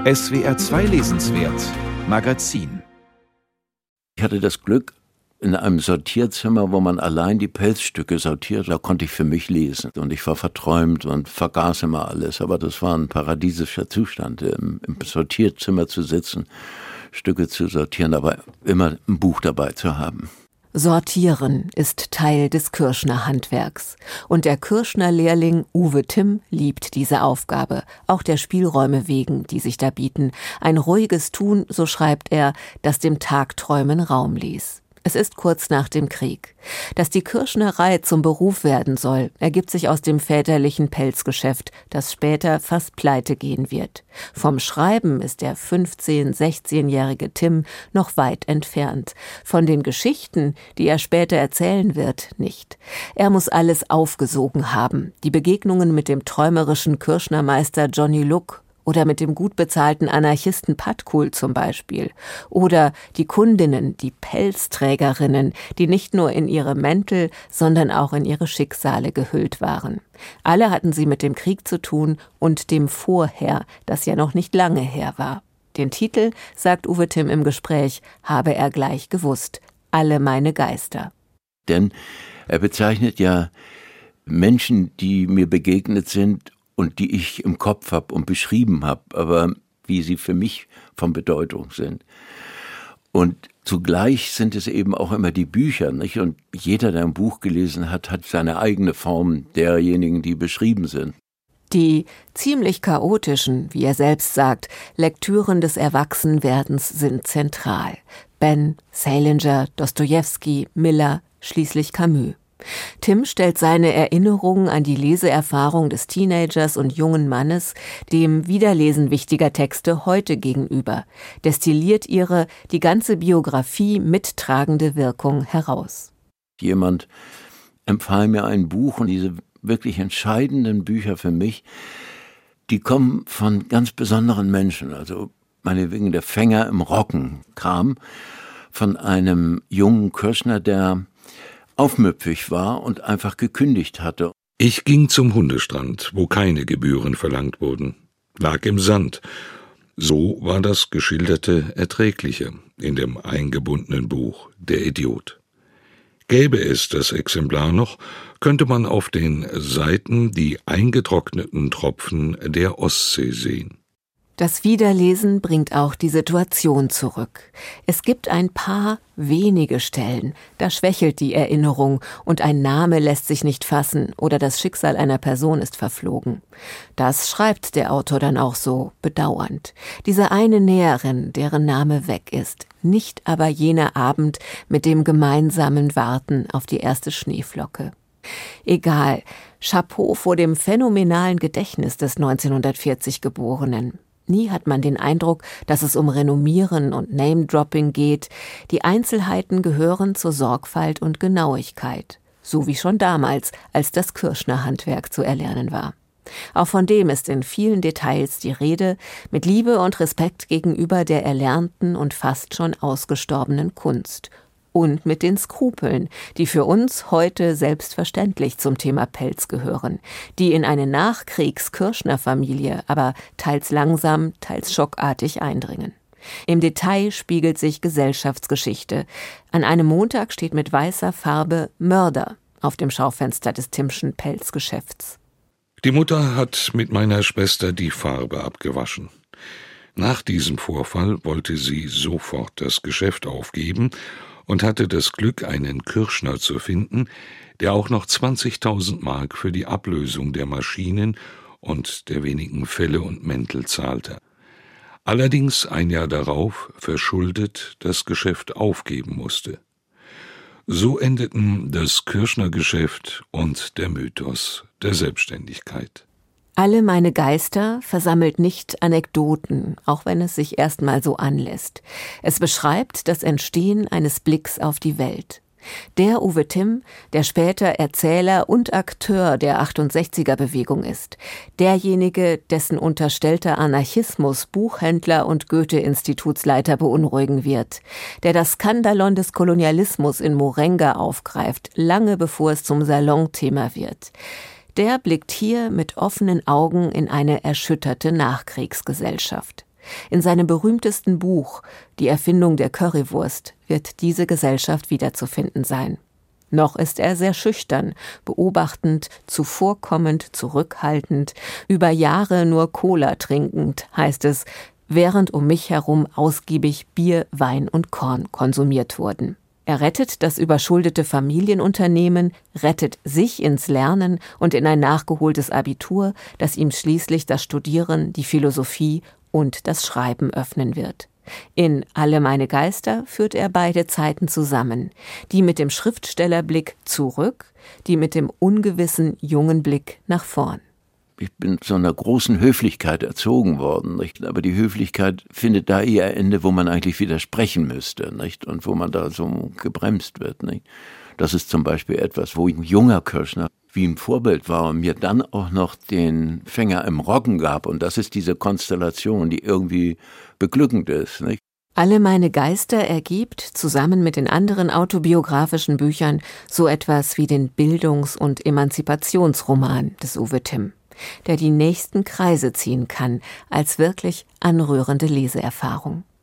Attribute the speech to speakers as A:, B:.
A: SWR 2 Lesenswert Magazin.
B: Ich hatte das Glück, in einem Sortierzimmer, wo man allein die Pelzstücke sortiert, da konnte ich für mich lesen. Und ich war verträumt und vergaß immer alles. Aber das war ein paradiesischer Zustand, im Sortierzimmer zu sitzen, Stücke zu sortieren, aber immer ein Buch dabei zu haben.
C: Sortieren ist Teil des Kürschner-Handwerks. Und der Kürschner-Lehrling Uwe Timm liebt diese Aufgabe, auch der Spielräume wegen, die sich da bieten. Ein ruhiges Tun, so schreibt er, das dem Tagträumen Raum ließ. Es ist kurz nach dem Krieg. Dass die Kürschnerei zum Beruf werden soll, ergibt sich aus dem väterlichen Pelzgeschäft, das später fast pleite gehen wird. Vom Schreiben ist der 15-, 16-jährige Timm noch weit entfernt. Von den Geschichten, die er später erzählen wird, nicht. Er muss alles aufgesogen haben. Die Begegnungen mit dem träumerischen Kürschnermeister Johnny Luck oder mit dem gut bezahlten Anarchisten Patkul zum Beispiel. Oder die Kundinnen, die Pelzträgerinnen, die nicht nur in ihre Mäntel, sondern auch in ihre Schicksale gehüllt waren. Alle hatten sie mit dem Krieg zu tun und dem Vorher, das ja noch nicht lange her war. Den Titel, sagt Uwe Timm im Gespräch, habe er gleich gewusst: Alle meine Geister.
B: Denn er bezeichnet ja Menschen, die mir begegnet sind und die ich im Kopf habe und beschrieben habe, aber wie sie für mich von Bedeutung sind. Und zugleich sind es eben auch immer die Bücher, nicht? Und jeder, der ein Buch gelesen hat, hat seine eigene Form derjenigen, die beschrieben sind.
C: Die ziemlich chaotischen, wie er selbst sagt, Lektüren des Erwachsenwerdens sind zentral. Ben, Salinger, Dostojewski, Miller, schließlich Camus. Timm stellt seine Erinnerungen an die Leseerfahrung des Teenagers und jungen Mannes dem Wiederlesen wichtiger Texte heute gegenüber, destilliert ihre die ganze Biografie mittragende Wirkung heraus.
B: Jemand empfahl mir ein Buch, und diese wirklich entscheidenden Bücher für mich, die kommen von ganz besonderen Menschen. Also meinetwegen der Fänger im Rocken kam von einem jungen Kürschner, der aufmüpfig war und einfach gekündigt hatte.
D: Ich ging zum Hundestrand, wo keine Gebühren verlangt wurden, lag im Sand. So war das Geschilderte erträglicher in dem eingebundenen Buch Der Idiot. Gäbe es das Exemplar noch, könnte man auf den Seiten die eingetrockneten Tropfen der Ostsee sehen.
C: Das Wiederlesen bringt auch die Situation zurück. Es gibt ein paar wenige Stellen, da schwächelt die Erinnerung und ein Name lässt sich nicht fassen oder das Schicksal einer Person ist verflogen. Das schreibt der Autor dann auch so bedauernd. Diese eine Näherin, deren Name weg ist, nicht aber jener Abend mit dem gemeinsamen Warten auf die erste Schneeflocke. Egal, Chapeau vor dem phänomenalen Gedächtnis des 1940 Geborenen. Nie hat man den Eindruck, dass es um Renommieren und Name-Dropping geht. Die Einzelheiten gehören zur Sorgfalt und Genauigkeit. So wie schon damals, als das Kürschner-Handwerk zu erlernen war. Auch von dem ist in vielen Details die Rede, mit Liebe und Respekt gegenüber der erlernten und fast schon ausgestorbenen Kunst. Und mit den Skrupeln, die für uns heute selbstverständlich zum Thema Pelz gehören, die in eine Nachkriegs-Kürschner-Familie aber teils langsam, teils schockartig eindringen. Im Detail spiegelt sich Gesellschaftsgeschichte. An einem Montag steht mit weißer Farbe Mörder auf dem Schaufenster des Timmschen Pelzgeschäfts.
D: Die Mutter hat mit meiner Schwester die Farbe abgewaschen. Nach diesem Vorfall wollte sie sofort das Geschäft aufgeben und hatte das Glück, einen Kürschner zu finden, der auch noch 20.000 Mark für die Ablösung der Maschinen und der wenigen Felle und Mäntel zahlte. Allerdings ein Jahr darauf verschuldet das Geschäft aufgeben musste. So endeten das Kürschner-Geschäft und der Mythos der Selbstständigkeit.
C: Alle meine Geister versammelt nicht Anekdoten, auch wenn es sich erstmal so anlässt. Es beschreibt das Entstehen eines Blicks auf die Welt. Der Uwe Timm, der später Erzähler und Akteur der 68er-Bewegung ist. Derjenige, dessen unterstellter Anarchismus Buchhändler und Goethe-Institutsleiter beunruhigen wird. Der das Skandalon des Kolonialismus in Morenga aufgreift, lange bevor es zum Salonthema wird. Der blickt hier mit offenen Augen in eine erschütterte Nachkriegsgesellschaft. In seinem berühmtesten Buch »Die Erfindung der Currywurst« wird diese Gesellschaft wiederzufinden sein. Noch ist er sehr schüchtern, beobachtend, zuvorkommend, zurückhaltend, über Jahre nur Cola trinkend, heißt es, während um mich herum ausgiebig Bier, Wein und Korn konsumiert wurden. Er rettet das überschuldete Familienunternehmen, rettet sich ins Lernen und in ein nachgeholtes Abitur, das ihm schließlich das Studieren, die Philosophie und das Schreiben öffnen wird. In »Alle meine Geister« führt er beide Zeiten zusammen, die mit dem Schriftstellerblick zurück, die mit dem ungewissen jungen Blick nach vorn.
B: Ich bin zu einer großen Höflichkeit erzogen worden, nicht? Aber die Höflichkeit findet da eher Ende, wo man eigentlich widersprechen müsste, nicht? Und wo man da so gebremst wird, nicht? Das ist zum Beispiel etwas, wo ein junger Kürschner wie ein Vorbild war und mir dann auch noch den Fänger im Roggen gab. Und das ist diese Konstellation, die irgendwie beglückend ist, nicht?
C: »Alle meine Geister« ergibt, zusammen mit den anderen autobiografischen Büchern, so etwas wie den Bildungs- und Emanzipationsroman des Uwe Timm, der die nächsten Kreise ziehen kann, als wirklich anrührende Leseerfahrung.